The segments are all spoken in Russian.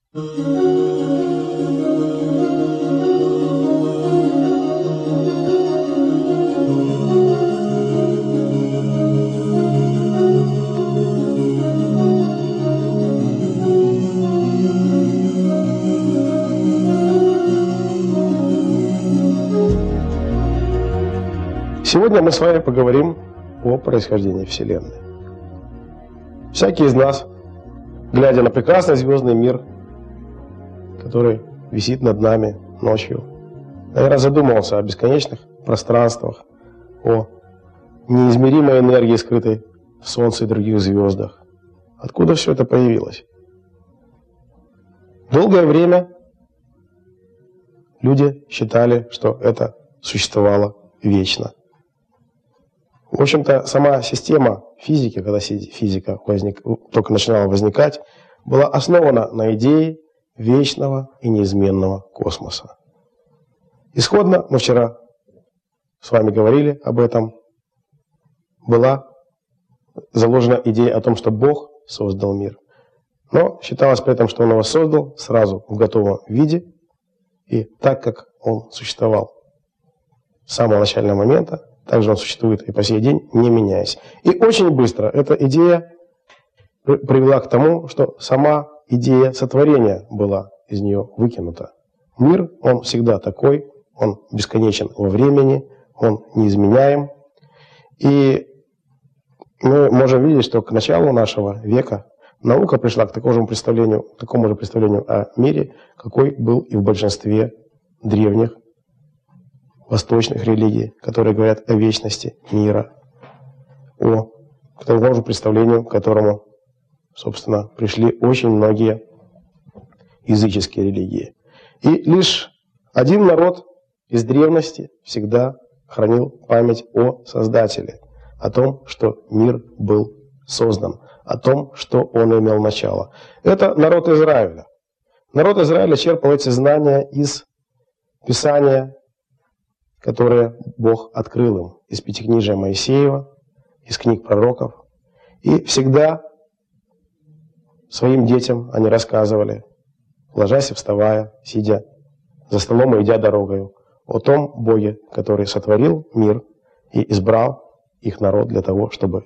Сегодня мы с вами поговорим о происхождении Вселенной. Всякий из нас, глядя на прекрасный звездный мир, который висит над нами ночью, наверное, задумывался о бесконечных пространствах, о неизмеримой энергии, скрытой в Солнце и других звездах. Откуда все это появилось? Долгое время люди считали, что это существовало вечно. В общем-то, сама система физики, когда физика только начинала возникать, была основана на идее вечного и неизменного космоса. Исходно, мы вчера с вами говорили об этом, была заложена идея о том, что Бог создал мир. Но считалось при этом, что Он его создал сразу в готовом виде, и так как Он существовал с самого начального момента, также он существует и по сей день, не меняясь. И очень быстро эта идея привела к тому, что сама идея сотворения была из нее выкинута. Мир, он всегда такой, он бесконечен во времени, он неизменяем. И мы можем видеть, что к началу нашего века наука пришла к такому же представлению о мире, какой был и в большинстве древних восточных религий, которые говорят о вечности мира, к тому же представлению, к которому, собственно, пришли очень многие языческие религии. И лишь один народ из древности всегда хранил память о Создателе, о том, что мир был создан, о том, что он имел начало. Это народ Израиля. Народ Израиля черпал эти знания из Писания, которые Бог открыл им, из Пятикнижия Моисеева, из книг пророков. И всегда своим детям они рассказывали, ложась и вставая, сидя за столом и идя дорогою, о том Боге, который сотворил мир и избрал их народ для того, чтобы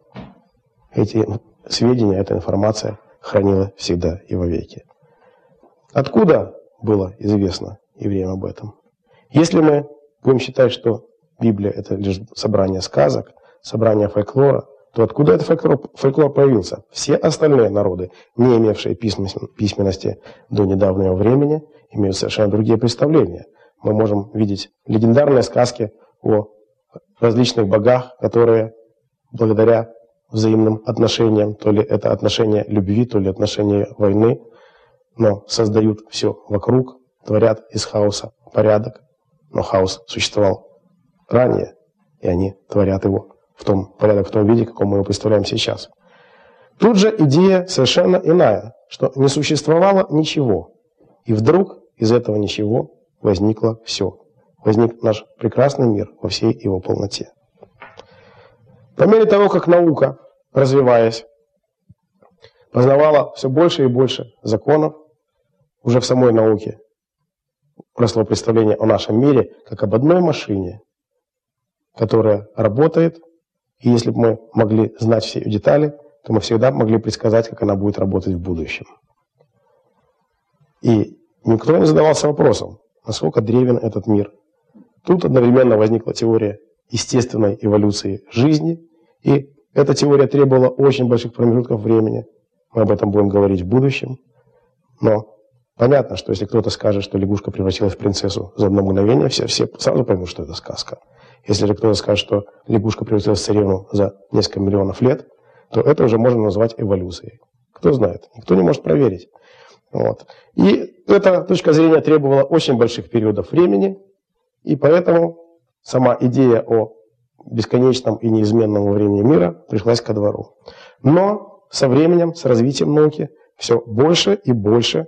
эти сведения, эта информация хранила всегда и вовеки. Откуда было известно евреям об этом? Если мы будем считать, что Библия – это лишь собрание сказок, собрание фольклора, то откуда этот фольклор появился? Все остальные народы, не имевшие письменности до недавнего времени, имеют совершенно другие представления. Мы можем видеть легендарные сказки о различных богах, которые благодаря взаимным отношениям, то ли это отношения любви, то ли отношения войны, но создают все вокруг, творят из хаоса порядок. Но хаос существовал ранее, и они творят его в том виде, каком мы его представляем сейчас. Тут же идея совершенно иная, что не существовало ничего, и вдруг из этого ничего возникло все. Возник наш прекрасный мир во всей его полноте. По мере того, как наука, развиваясь, познавала все больше и больше законов, уже в самой науке росло представление о нашем мире как об одной машине, которая работает, и если бы мы могли знать все ее детали, то мы всегда могли предсказать, как она будет работать в будущем. И никто не задавался вопросом, насколько древен этот мир. Тут одновременно возникла теория естественной эволюции жизни, и эта теория требовала очень больших промежутков времени. Мы об этом будем говорить в будущем. Но понятно, что если кто-то скажет, что лягушка превратилась в принцессу за одно мгновение, все сразу поймут, что это сказка. Если же кто-то скажет, что лягушка превратилась в царевну за несколько миллионов лет, то это уже можно назвать эволюцией. Кто знает, никто не может проверить. Вот. И эта точка зрения требовала очень больших периодов времени, и поэтому сама идея о бесконечном и неизменном во времени мира пришлась ко двору. Но со временем, с развитием науки, все больше и больше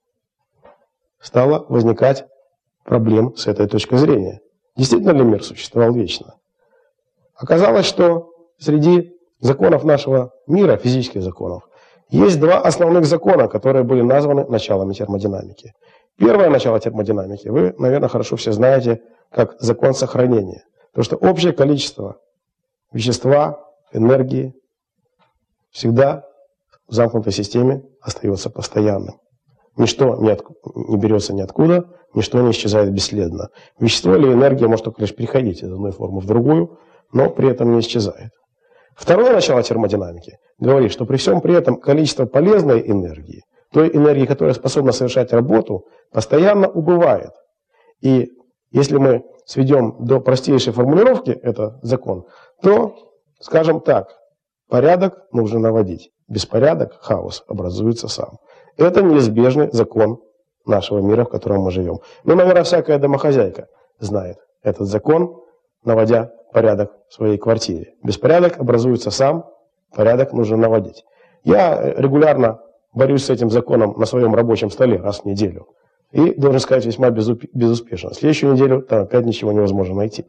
стало возникать проблем с этой точки зрения. Действительно ли мир существовал вечно? Оказалось, что среди законов нашего мира, физических законов, Есть два основных закона, которые были названы началами термодинамики. Первое начало термодинамики вы, наверное, хорошо все знаете, как закон сохранения. Потому что общее количество вещества, энергии всегда в замкнутой системе остается постоянным. Ничто не берется ниоткуда, ничто не исчезает бесследно. Вещество или энергия может только лишь переходить из одной формы в другую, но при этом не исчезает. Второе начало термодинамики говорит, что при всем при этом количество полезной энергии, той энергии, которая способна совершать работу, постоянно убывает. И если мы сведем до простейшей формулировки этот закон, то, скажем так, порядок нужно наводить. Беспорядок, хаос образуется сам. Это неизбежный закон нашего мира, в котором мы живем. Ну, наверное, всякая домохозяйка знает этот закон, наводя порядок в своей квартире. Беспорядок образуется сам, порядок нужно наводить. Я регулярно борюсь с этим законом на своем рабочем столе раз в неделю. И, должен сказать, весьма безуспешно. В следующую неделю там опять ничего невозможно найти.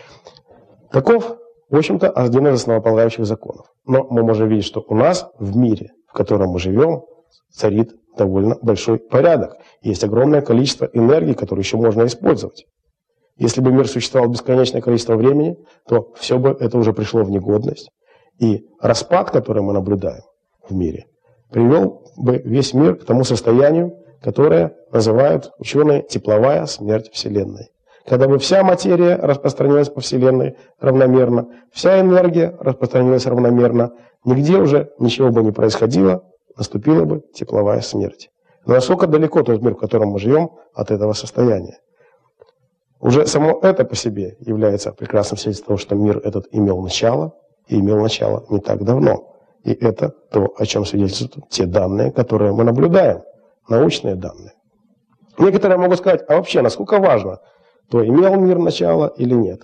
Таков, в общем-то, один из основополагающих законов. Но мы можем видеть, что у нас в мире, в котором мы живем, царит довольно большой порядок. Есть огромное количество энергии, которую еще можно использовать. Если бы мир существовал бесконечное количество времени, то все бы это уже пришло в негодность. И распад, который мы наблюдаем в мире, привел бы весь мир к тому состоянию, которое называют ученые тепловая смерть Вселенной. Когда бы вся материя распространилась по Вселенной равномерно, вся энергия распространилась равномерно, нигде уже ничего бы не происходило, наступила бы тепловая смерть. Но насколько далеко тот мир, в котором мы живем, от этого состояния? Уже само это по себе является прекрасным свидетельством того, что мир этот имел начало, и имел начало не так давно. И это то, о чем свидетельствуют те данные, которые мы наблюдаем, научные данные. Некоторые могут сказать, а вообще, насколько важно, то имел мир начало или нет?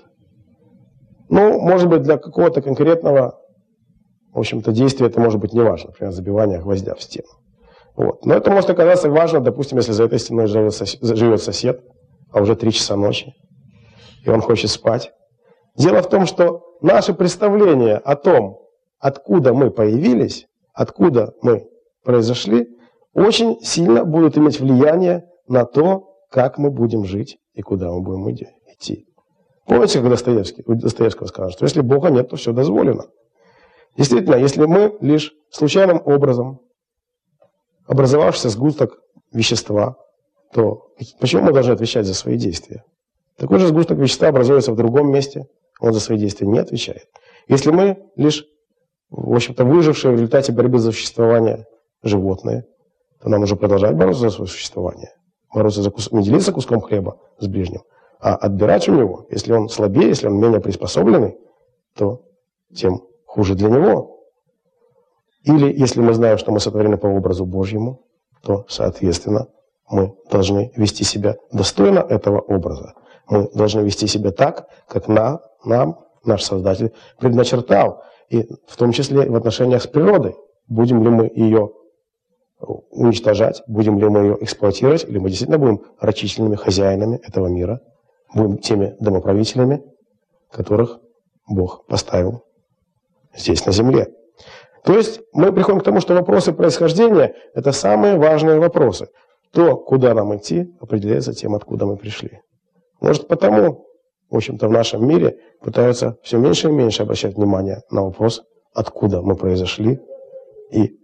Ну, может быть, для какого-то конкретного, в общем-то, действия это может быть не важно, например, забивание гвоздя в стену. Вот. Но это может оказаться важно, допустим, если за этой стеной живет сосед, а уже 3 часа ночи, и он хочет спать. Дело в том, что наше представление о том, откуда мы появились, откуда мы произошли, очень сильно будут иметь влияние на то, как мы будем жить и куда мы будем идти. Помните, как у Достоевского сказано, что если Бога нет, то все дозволено. Действительно, если мы лишь случайным образом образовавшийся сгусток вещества, то почему мы должны отвечать за свои действия? Такой же сгусток вещества образуется в другом месте, он за свои действия не отвечает. Если мы лишь, в общем-то, выжившие в результате борьбы за существование животные, то нам нужно продолжать бороться за свое существование. Бороться за не делиться куском хлеба с ближним, а отбирать у него. Если он слабее, если он менее приспособленный, то тем хуже для него. Или если мы знаем, что мы сотворены по образу Божьему, то, соответственно, мы должны вести себя достойно этого образа. Мы должны вести себя так, как нам наш Создатель предначертал. И в том числе в отношениях с природой. Будем ли мы ее уничтожать, будем ли мы ее эксплуатировать, или мы действительно будем рачительными хозяинами этого мира, будем теми домоправителями, которых Бог поставил здесь на земле. То есть мы приходим к тому, что вопросы происхождения – это самые важные вопросы. То, куда нам идти, определяется тем, откуда мы пришли. Может, потому, в общем-то, в нашем мире пытаются все меньше и меньше обращать внимание на вопрос, откуда мы произошли и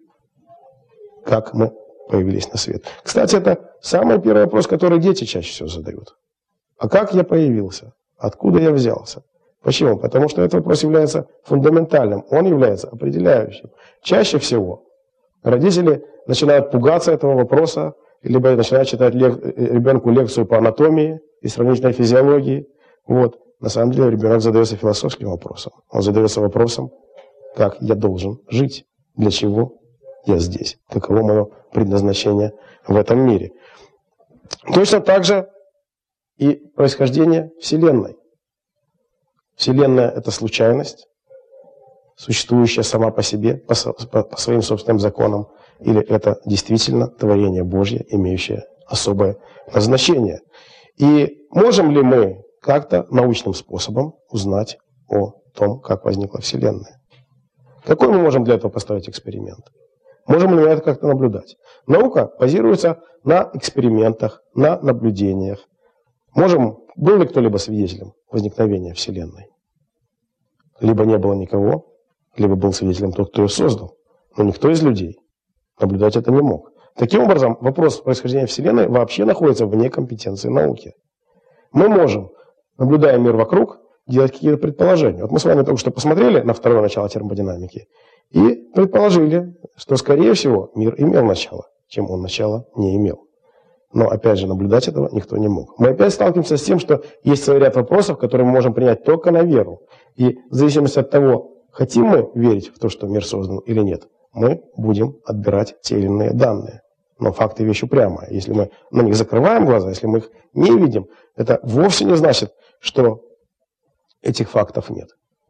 как мы появились на свет. Кстати, это самый первый вопрос, который дети чаще всего задают. А как я появился? Откуда я взялся? Почему? Потому что этот вопрос является фундаментальным, он является определяющим. Чаще всего родители начинают пугаться этого вопроса, либо начинают читать ребенку лекцию по анатомии и сравнительной физиологии. Вот. На самом деле ребенок задается философским вопросом. Он задается вопросом, как я должен жить, для чего я здесь, каково мое предназначение в этом мире. Точно так же и происхождение Вселенной. Вселенная – это случайность, существующая сама по себе, по своим собственным законам, или это действительно творение Божье, имеющее особое назначение. И можем ли мы как-то научным способом узнать о том, как возникла Вселенная? Какой мы можем для этого поставить эксперимент? Можем ли мы это как-то наблюдать? Наука базируется на экспериментах, на наблюдениях. Был ли кто-либо свидетелем возникновения Вселенной? Либо не было никого, либо был свидетелем тот, кто ее создал. Но никто из людей наблюдать это не мог. Таким образом, вопрос происхождения Вселенной вообще находится вне компетенции науки. Мы можем, наблюдая мир вокруг, делать какие-то предположения. Вот мы с вами только что посмотрели на второе начало термодинамики и предположили, что, скорее всего, мир имел начало, чем он начала не имел. Но, опять же, наблюдать этого никто не мог. Мы опять сталкиваемся с тем, что есть целый ряд вопросов, которые мы можем принять только на веру. И в зависимости от того, хотим мы верить в то, что мир создан или нет, мы будем отбирать те или иные данные. Но факты вещь упрямая. Если мы на них закрываем глаза, если мы их не видим, это вовсе не значит, что этих фактов нет.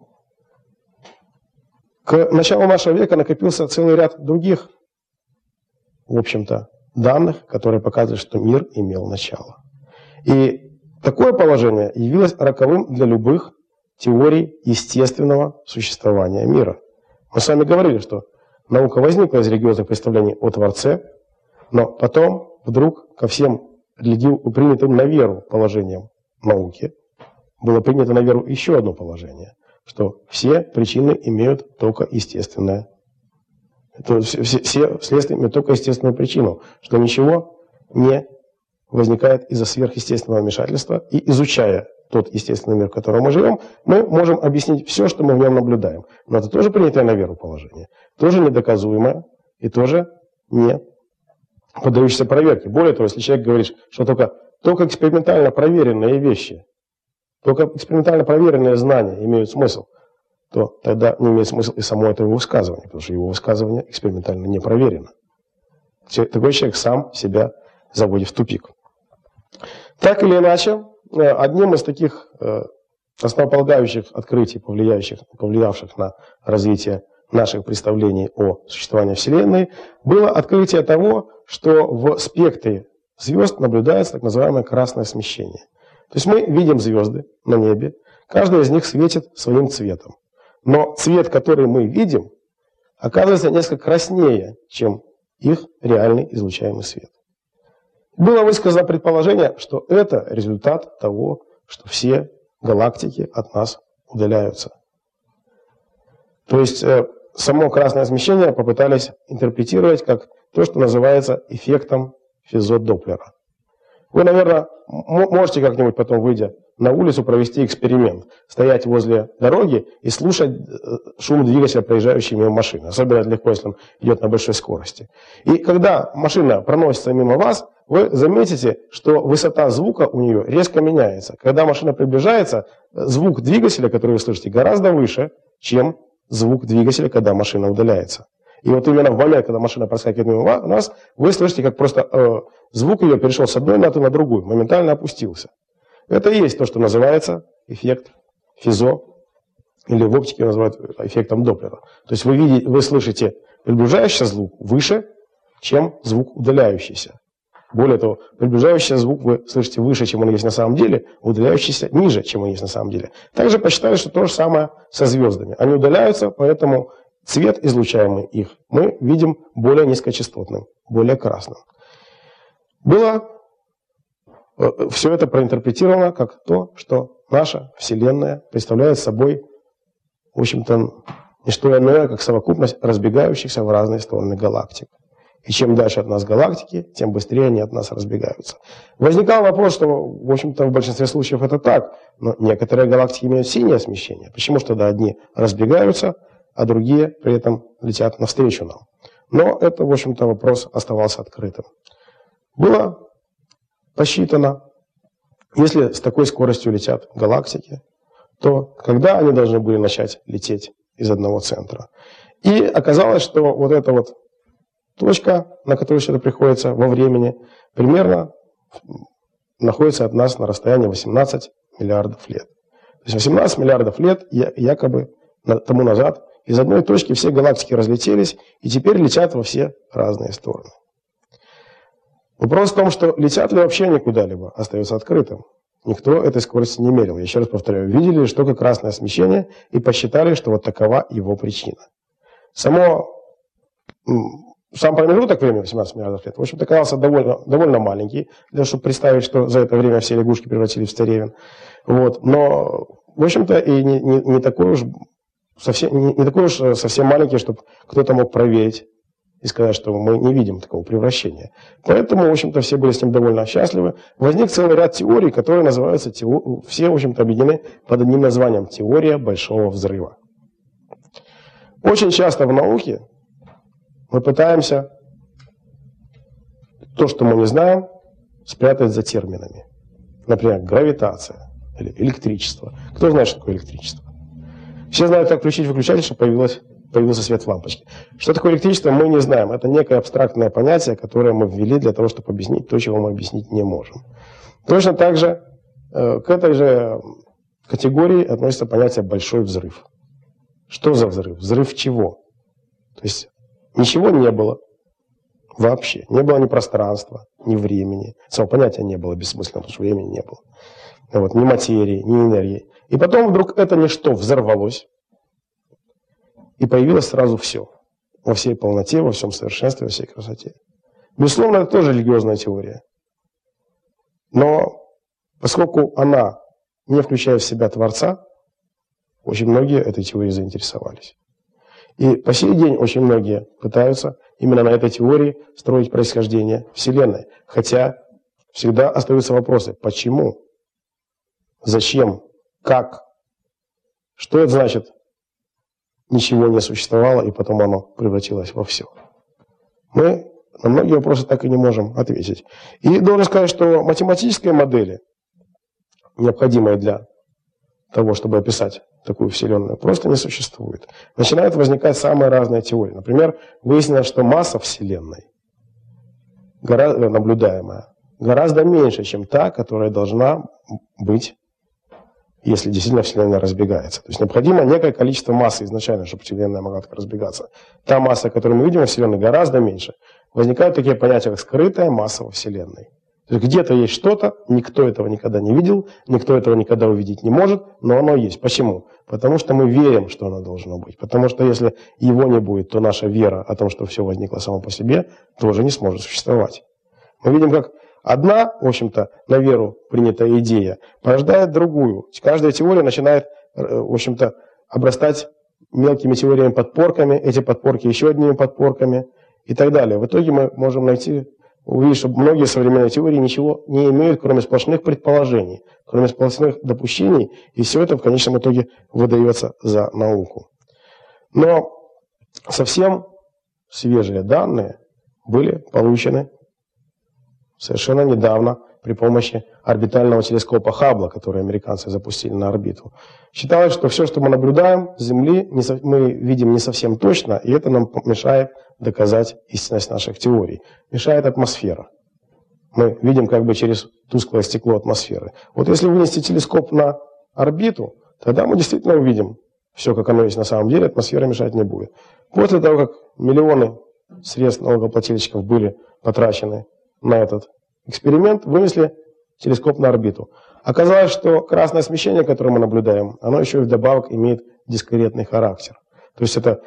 К началу нашего века накопился целый ряд других, в общем-то, данных, которые показывают, что мир имел начало. И такое положение явилось роковым для любых теорий естественного существования мира. Мы с вами говорили, что наука возникла из религиозных представлений о Творце, но потом вдруг ко всем принятым на веру положениям науки было принято на веру еще одно положение, что все причины имеют только естественное. Все следствия имеют только естественную причину, что ничего не возникает из-за сверхъестественного вмешательства. И изучая тот естественный мир, в котором мы живем, мы можем объяснить все, что мы в нем наблюдаем. Но это тоже принятое на веру положение, тоже недоказуемое и тоже не поддающееся проверке. Более того, если человек говорит, что только экспериментально проверенные вещи, только экспериментально проверенные знания имеют смысл, то тогда не имеет смысла и само это его высказывание, потому что его высказывание экспериментально не проверено. Такой человек сам себя заводит в тупик. Так или иначе, одним из таких основополагающих открытий, повлиявших на развитие наших представлений о существовании Вселенной, было открытие того, что в спектре звезд наблюдается так называемое красное смещение. То есть мы видим звезды на небе, каждая из них светит своим цветом. Но цвет, который мы видим, оказывается несколько краснее, чем их реальный излучаемый свет. Было высказано предположение, что это результат того, что все галактики от нас удаляются. То есть само красное смещение попытались интерпретировать как то, что называется эффектом Физо-Доплера. Вы, наверное, можете как-нибудь потом, выйдя на улицу, провести эксперимент. Стоять возле дороги и слушать шум двигателя, проезжающей мимо машины. Особенно это легко, если он идет на большой скорости. И когда машина проносится мимо вас, вы заметите, что высота звука у нее резко меняется. Когда машина приближается, звук двигателя, который вы слышите, гораздо выше, чем звук двигателя, когда машина удаляется. И вот именно в момент, когда машина проскакивает мимо вас, вы слышите, как просто звук ее перешел с одной ноты на другую, моментально опустился. Это и есть то, что называется эффект Физо, или в оптике называют эффектом Доплера. То есть вы слышите приближающийся звук выше, чем звук удаляющийся. Более того, приближающийся звук вы слышите выше, чем он есть на самом деле, удаляющийся ниже, чем он есть на самом деле. Также посчитали, что то же самое со звездами. Они удаляются, поэтому цвет, излучаемый их, мы видим более низкочастотным, более красным. Было все это проинтерпретировано как то, что наша Вселенная представляет собой, в общем-то, не что иное, как совокупность разбегающихся в разные стороны галактик. И чем дальше от нас галактики, тем быстрее они от нас разбегаются. Возникал вопрос, что, в общем-то, в большинстве случаев это так, но некоторые галактики имеют синее смещение. Почему же тогда одни разбегаются, а другие при этом летят навстречу нам? Но это, в общем-то, вопрос оставался открытым. Было посчитано, если с такой скоростью летят галактики, то когда они должны были начать лететь из одного центра? И оказалось, что вот эта вот точка, на которую все это приходится во времени, примерно находится от нас на расстоянии 18 миллиардов лет. То есть 18 миллиардов лет якобы тому назад из одной точки все галактики разлетелись и теперь летят во все разные стороны. Вопрос в том, что летят ли вообще они куда-либо, остается открытым. Никто этой скорости не мерил. Я еще раз повторяю, видели лишь только красное смещение и посчитали, что вот такова его причина. Само сам промежуток времени 18 миллиардов лет, в общем-то, оказался довольно маленький, для того, чтобы представить, что за это время все лягушки превратились в царевин. Вот. Но, в общем-то, и не такой уж совсем маленький, чтобы кто-то мог проверить и сказать, что мы не видим такого превращения. Поэтому, в общем-то, все были с ним довольно счастливы. Возник целый ряд теорий, которые называются, все, в общем-то, объединены под одним названием – теория Большого Взрыва. Очень часто в науке мы пытаемся то, что мы не знаем, спрятать за терминами. Например, гравитация или электричество. Кто знает, что такое электричество? Все знают, как включить выключатель, чтобы появился свет в лампочке. Что такое электричество, мы не знаем. Это некое абстрактное понятие, которое мы ввели для того, чтобы объяснить то, чего мы объяснить не можем. Точно так же к этой же категории относится понятие «большой взрыв». Что за взрыв? Взрыв чего? То есть ничего не было вообще. Не было ни пространства, ни времени. Самого понятия не было бессмысленно, потому что времени не было. Вот, ни материи, ни энергии. И потом вдруг это ничто взорвалось. И появилось сразу все. Во всей полноте, во всем совершенстве, во всей красоте. Безусловно, это тоже религиозная теория. Но поскольку она не включает в себя Творца, очень многие этой теорией заинтересовались. И по сей день очень многие пытаются именно на этой теории строить происхождение Вселенной. Хотя всегда остаются вопросы. Почему? Зачем? Как? Что это значит? Ничего не существовало, и потом оно превратилось во все. Мы на многие вопросы так и не можем ответить. И должен сказать, что математические модели, необходимые для того, чтобы описать такую Вселенную, просто не существует. Начинают возникать самые разные теории. Например, выяснилось, что масса Вселенной, наблюдаемая, гораздо меньше, чем та, которая должна быть, если действительно Вселенная разбегается. То есть необходимо некое количество массы изначально, чтобы Вселенная могла так разбегаться. Та масса, которую мы видим во Вселенной, гораздо меньше. Возникают такие понятия, как скрытая масса во Вселенной. То есть где-то есть что-то, никто этого никогда не видел, никто этого никогда увидеть не может, но оно есть. Почему? Потому что мы верим, что оно должно быть. Потому что если его не будет, то наша вера о том, что все возникло само по себе, тоже не сможет существовать. Мы видим, как одна, в общем-то, на веру принятая идея порождает другую. Каждая теория начинает, в общем-то, обрастать мелкими теориями-подпорками, эти подпорки еще одними подпорками и так далее. В итоге мы можем увидеть, что многие современные теории ничего не имеют, кроме сплошных предположений, кроме сплошных допущений, и все это в конечном итоге выдается за науку. Но совсем свежие данные были получены совершенно недавно при помощи орбитального телескопа Хаббла, который американцы запустили на орбиту. Считалось, что все, что мы наблюдаем с Земли, мы видим не совсем точно, и это нам мешает доказать истинность наших теорий. Мешает атмосфера. Мы видим как бы через тусклое стекло атмосферы. Вот если вынести телескоп на орбиту, тогда мы действительно увидим все, как оно есть на самом деле, атмосфера мешать не будет. После того, как миллионы средств налогоплательщиков были потрачены на этот эксперимент, вынесли телескоп на орбиту. Оказалось, что красное смещение, которое мы наблюдаем, оно еще и вдобавок имеет дискретный характер. То есть это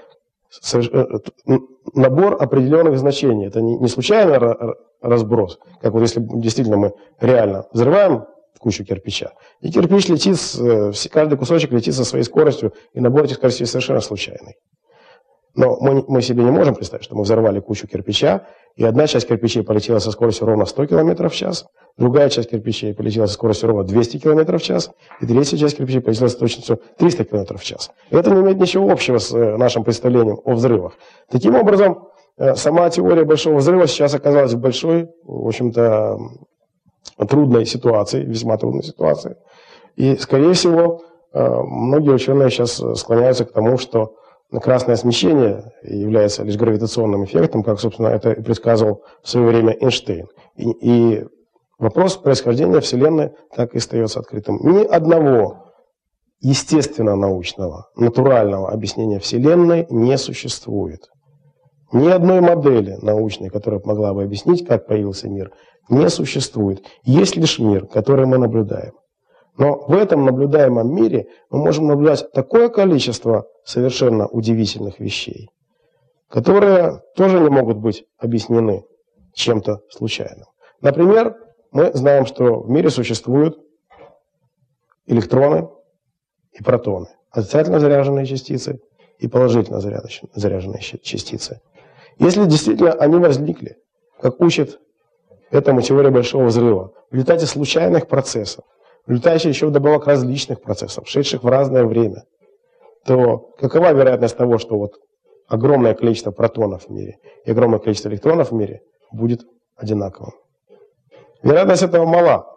набор определенных значений. Это не случайный разброс, как вот если действительно мы реально взрываем кучу кирпича, и кирпич летит, каждый кусочек летит со своей скоростью, и набор этих скоростей совершенно случайный. Но мы себе не можем представить, что мы взорвали кучу кирпича, и одна часть кирпичей полетела со скоростью ровно 100 км в час, другая часть кирпичей полетела со скоростью ровно 200 км в час, и третья часть кирпичей полетела с точностью 300 км в час. И это не имеет ничего общего с нашим представлением о взрывах. Таким образом, сама теория Большого Взрыва сейчас оказалась в большой, в общем-то, трудной ситуации, весьма трудной ситуации. И, скорее всего, многие ученые сейчас склоняются к тому, что красное смещение является лишь гравитационным эффектом, как, собственно, это и предсказывал в свое время Эйнштейн. И вопрос происхождения Вселенной так и остается открытым. Ни одного естественно-научного, натурального объяснения Вселенной не существует. Ни одной модели научной, которая могла бы объяснить, как появился мир, не существует. Есть лишь мир, который мы наблюдаем. Но в этом наблюдаемом мире мы можем наблюдать такое количество совершенно удивительных вещей, которые тоже не могут быть объяснены чем-то случайным. Например, мы знаем, что в мире существуют электроны и протоны, отрицательно заряженные частицы и положительно заряженные частицы. Если действительно они возникли, как учит этому теория Большого Взрыва, в результате случайных процессов, в результате еще вдобавок различных процессов, шедших в разное время, то какова вероятность того, что вот огромное количество протонов в мире и огромное количество электронов в мире будет одинаковым? Вероятность этого мала.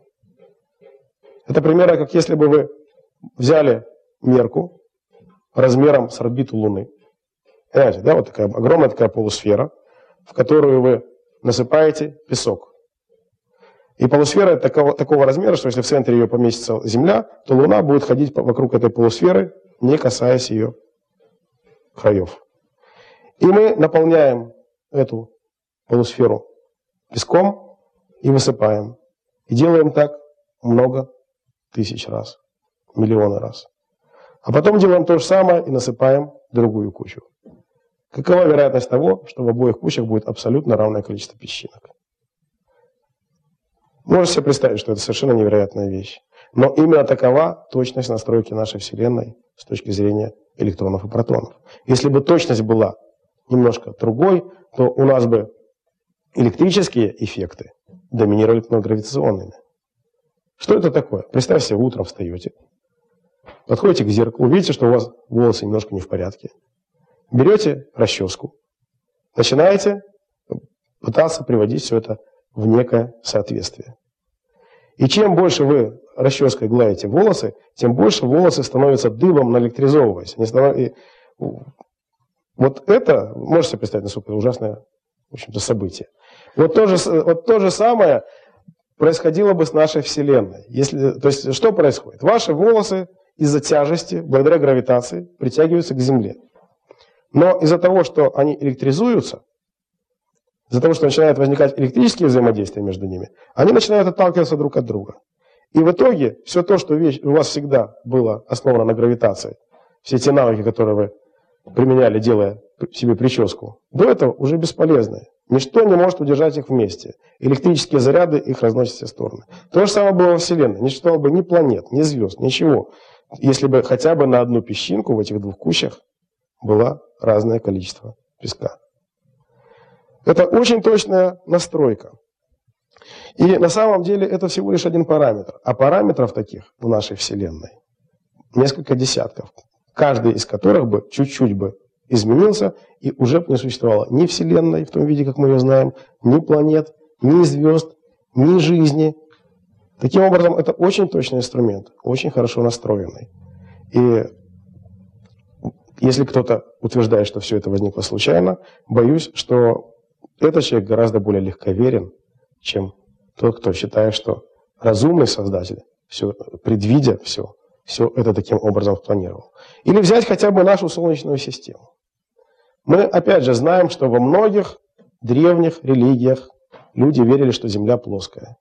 Это примерно как если бы вы взяли мерку размером с орбиту Луны. Понимаете, да, вот такая огромная такая полусфера, в которую вы насыпаете песок. И полусфера такого размера, что если в центре ее поместится Земля, то Луна будет ходить вокруг этой полусферы, не касаясь ее краев. И мы наполняем эту полусферу песком и высыпаем. И делаем так много тысяч раз, миллионы раз. А потом делаем то же самое и насыпаем другую кучу. Какова вероятность того, что в обоих кучах будет абсолютно равное количество песчинок? Можете себе представить, что это совершенно невероятная вещь. Но именно такова точность настройки нашей Вселенной с точки зрения электронов и протонов. Если бы точность была немножко другой, то у нас бы электрические эффекты доминировали над гравитационными. Что это такое? Представьте себе, утром встаете, подходите к зеркалу, видите, что у вас волосы немножко не в порядке. Берете расческу, начинаете пытаться приводить все это в некое соответствие. И чем больше вы расческой гладите волосы, тем больше волосы становятся дыбом, наэлектризовываясь. Вот это, можете себе представить, насколько это ужасное, в общем-то, событие. Вот то же самое происходило бы с нашей Вселенной. То есть, что происходит? Ваши волосы из-за тяжести, благодаря гравитации, притягиваются к Земле. Но из-за того, что они электризуются, из-за того, что начинают возникать электрические взаимодействия между ними, они начинают отталкиваться друг от друга. И в итоге все то, что у вас всегда было основано на гравитации, все те навыки, которые вы применяли, делая себе прическу, до этого уже бесполезны. Ничто не может удержать их вместе. Электрические заряды их разносят в все стороны. То же самое было во Вселенной. Не существовало бы ни планет, ни звезд, ничего. Если бы хотя бы на одну песчинку в этих двух кучах было разное количество песка. Это очень точная настройка. И на самом деле это всего лишь один параметр. А параметров таких в нашей Вселенной несколько десятков. Каждый из которых бы чуть-чуть бы изменился, и уже не существовало ни Вселенной в том виде, как мы ее знаем, ни планет, ни звезд, ни жизни. Таким образом, это очень точный инструмент, очень хорошо настроенный. И если кто-то утверждает, что все это возникло случайно, боюсь, что этот человек гораздо более легковерен, чем тот, кто считает, что разумный Создатель, все, предвидя все это таким образом спланировал. Или взять хотя бы нашу Солнечную систему. Мы, опять же, знаем, что во многих древних религиях люди верили, что Земля плоская.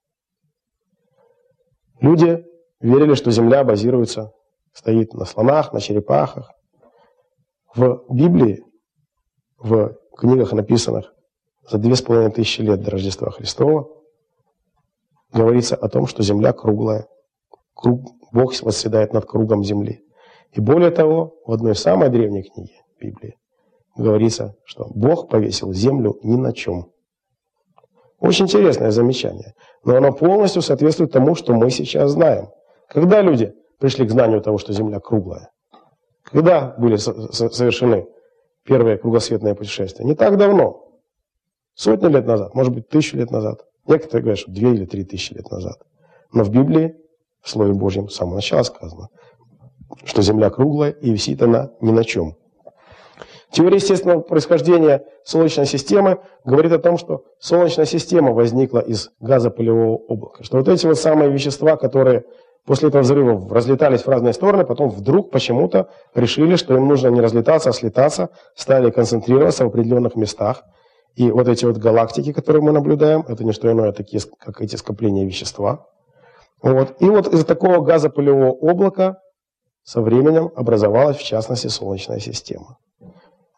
Люди верили, что Земля стоит на слонах, на черепахах. В Библии, в книгах, написанных за 2500 лет до Рождества Христова, говорится о том, что Земля круглая. Бог восседает над кругом Земли. И более того, в одной из самой древней книги Библии говорится, что Бог повесил Землю ни на чем. Очень интересное замечание. Но оно полностью соответствует тому, что мы сейчас знаем. Когда люди пришли к знанию того, что Земля круглая? Когда были совершены первые кругосветные путешествия? Не так давно. Сотни лет назад, может быть, 1000 лет назад. Некоторые говорят, что 2 или 3 тысячи лет назад. Но в Библии, в Слове Божьем, с самого начала сказано, что Земля круглая и висит она ни на чем. Теория естественного происхождения Солнечной системы говорит о том, что Солнечная система возникла из газопылевого облака. Что вот эти вот самые вещества, которые после этого взрыва разлетались в разные стороны, потом вдруг почему-то решили, что им нужно не разлетаться, а слетаться, стали концентрироваться в определенных местах. И вот эти вот галактики, которые мы наблюдаем, это не что иное, такие, как эти скопления вещества. Вот. И вот из такого газопылевого облака со временем образовалась, в частности, Солнечная система.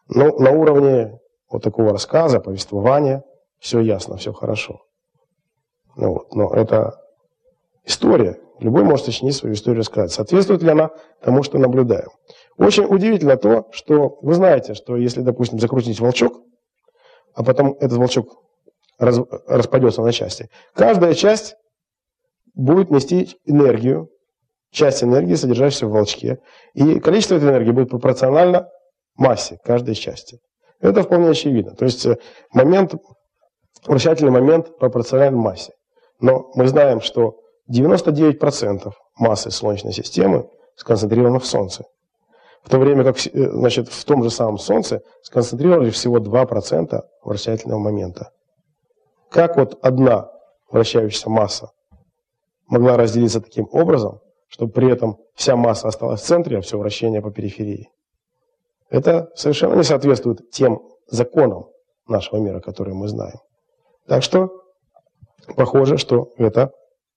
Но на уровне вот такого рассказа, повествования, все ясно, все хорошо. Ну вот. Но это история. Любой может сочинить свою историю, рассказать. Соответствует ли она тому, что наблюдаем? Очень удивительно то, что вы знаете, что если, допустим, закрутить волчок, а потом этот волчок распадется на части, каждая часть будет нести энергию, часть энергии, содержащейся в волчке, и количество этой энергии будет пропорционально массе каждой части. Это вполне очевидно. То есть вращательный момент пропорционален массе. Но мы знаем, что 99% массы Солнечной системы сконцентрировано в Солнце. В то время как в том же самом Солнце сконцентрировали всего 2% вращательного момента. Как вот одна вращающаяся масса могла разделиться таким образом, чтобы при этом вся масса осталась в центре, а все вращение по периферии? Это совершенно не соответствует тем законам нашего мира, которые мы знаем. Так что похоже, что это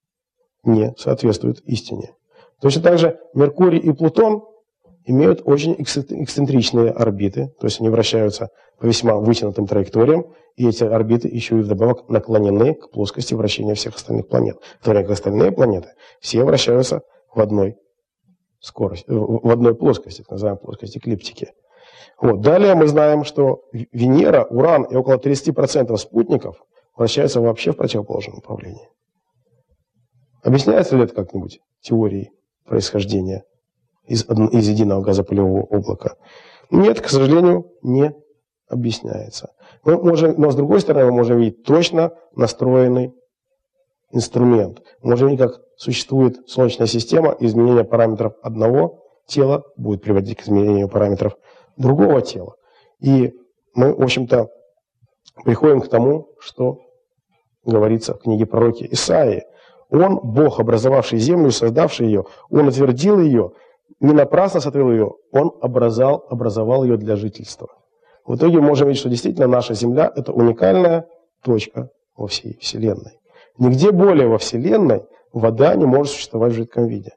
не соответствует истине. Точно так же Меркурий и Плутон имеют очень эксцентричные орбиты, то есть они вращаются по весьма вытянутым траекториям, и эти орбиты еще и вдобавок наклонены к плоскости вращения всех остальных планет. В то время как остальные планеты все вращаются в одной скорости, в одной плоскости, так называемой плоскости эклиптики. Вот. Далее мы знаем, что Венера, Уран и около 30% спутников вращаются вообще в противоположном направлении. Объясняется ли это как-нибудь теорией происхождения из единого газопылевого облака? Нет, к сожалению, не объясняется. Но с другой стороны, мы можем видеть точно настроенный инструмент. Мы можем видеть, как существует Солнечная система, и изменение параметров одного тела будет приводить к изменению параметров другого тела. И мы, в общем-то, приходим к тому, что говорится в книге пророка Исаии. Он, Бог, образовавший землю, создавший ее, Он утвердил ее, не напрасно сотворил ее, Он образовал ее для жительства. В итоге мы можем видеть, что действительно наша Земля – это уникальная точка во всей Вселенной. Нигде более во Вселенной вода не может существовать в жидком виде.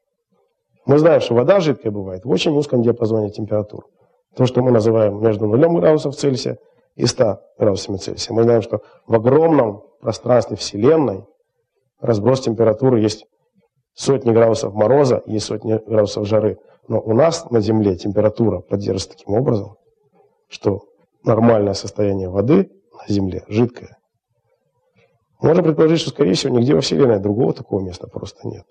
Мы знаем, что вода жидкая бывает в очень узком диапазоне температур. То, что мы называем между 0 градусов Цельсия и 100 градусами Цельсия. Мы знаем, что в огромном пространстве Вселенной разброс температуры, есть сотни градусов мороза, есть сотни градусов жары. Но у нас на Земле температура поддерживается таким образом, что нормальное состояние воды на Земле жидкое. Можно предположить, что, скорее всего, нигде во Вселенной другого такого места просто нет.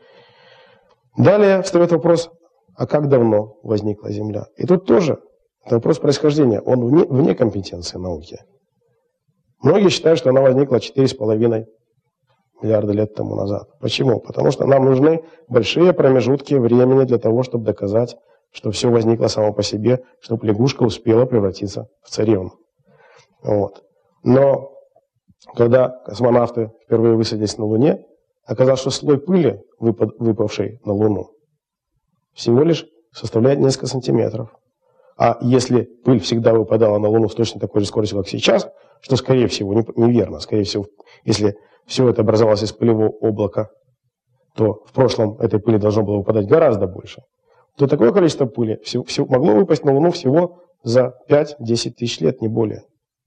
Далее встает вопрос, а как давно возникла Земля? И тут тоже это вопрос происхождения, он вне компетенции науки. Многие считают, что она возникла 4,5 миллиарда лет тому назад. Почему? Потому что нам нужны большие промежутки времени для того, чтобы доказать, что все возникло само по себе, чтобы лягушка успела превратиться в царевну. Вот. Но когда космонавты впервые высадились на Луне, оказалось, что слой пыли, выпавший на Луну, всего лишь составляет несколько сантиметров. А если пыль всегда выпадала на Луну с точно такой же скоростью, как сейчас, что, скорее всего, неверно. Скорее всего, если все это образовалось из пылевого облака, то в прошлом этой пыли должно было выпадать гораздо больше. То такое количество пыли могло выпасть на Луну всего за 5-10 тысяч лет, не более.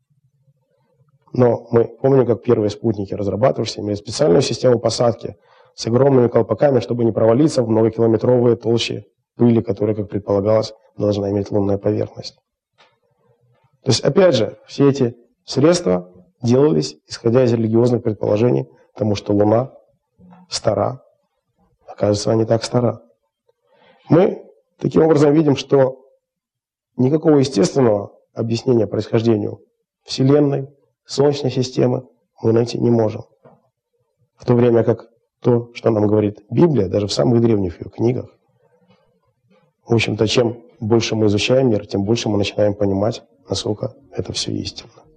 Но мы помним, как первые спутники, разрабатывавшиеся, имели специальную систему посадки с огромными колпаками, чтобы не провалиться в многокилометровые толщи пыли, которая, как предполагалось, должна иметь лунная поверхность. То есть, опять же, все эти средства делались, исходя из религиозных предположений, потому что Луна стара. Оказывается, она не так стара. Мы таким образом видим, что никакого естественного объяснения происхождению Вселенной, Солнечной системы мы найти не можем. В то время как то, что нам говорит Библия, даже в самых древних ее книгах, в общем-то, чем больше мы изучаем мир, тем больше мы начинаем понимать, насколько это все истинно.